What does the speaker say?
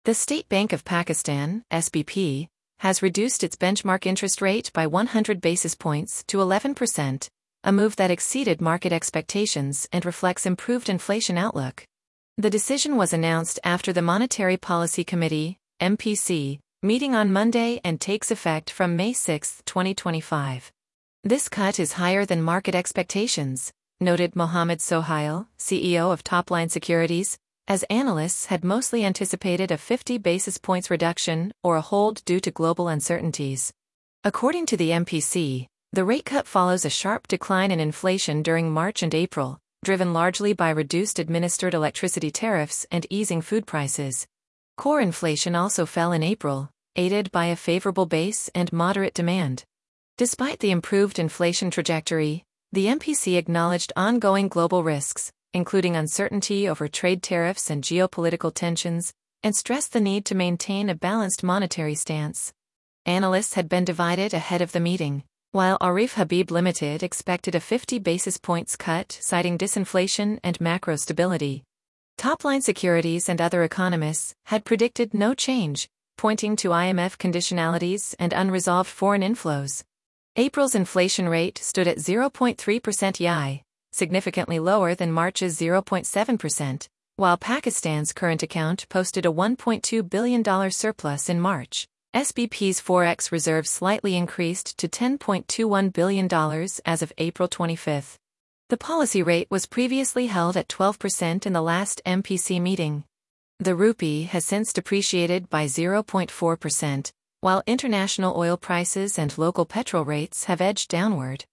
The State Bank of Pakistan, SBP, has reduced its benchmark interest rate by 100 basis points to 11%, a move that exceeded market expectations and reflects improved inflation outlook. The decision was announced after the Monetary Policy Committee, MPC, meeting on Monday and takes effect from May 6, 2025. This cut is higher than market expectations, noted Mohammed Sohail, CEO of Topline Securities, as analysts had mostly anticipated a 50 basis points reduction or a hold due to global uncertainties. According to the MPC, the rate cut follows a sharp decline in inflation during March and April, driven largely by reduced administered electricity tariffs and easing food prices. Core inflation also fell in April, aided by a favorable base and moderate demand. Despite the improved inflation trajectory, the MPC acknowledged ongoing global risks, including uncertainty over trade tariffs and geopolitical tensions, and stressed the need to maintain a balanced monetary stance. Analysts had been divided ahead of the meeting, while Arif Habib Limited expected a 50 basis points cut, citing disinflation and macro stability. Topline Securities and other economists had predicted no change, pointing to IMF conditionalities and unresolved foreign inflows. April's inflation rate stood at 0.3% YI, significantly lower than March's 0.7%, while Pakistan's current account posted a $1.2 billion surplus in March. SBP's forex reserve slightly increased to $10.21 billion as of April 25. The policy rate was previously held at 12% in the last MPC meeting. The rupee has since depreciated by 0.4%, while international oil prices and local petrol rates have edged downward.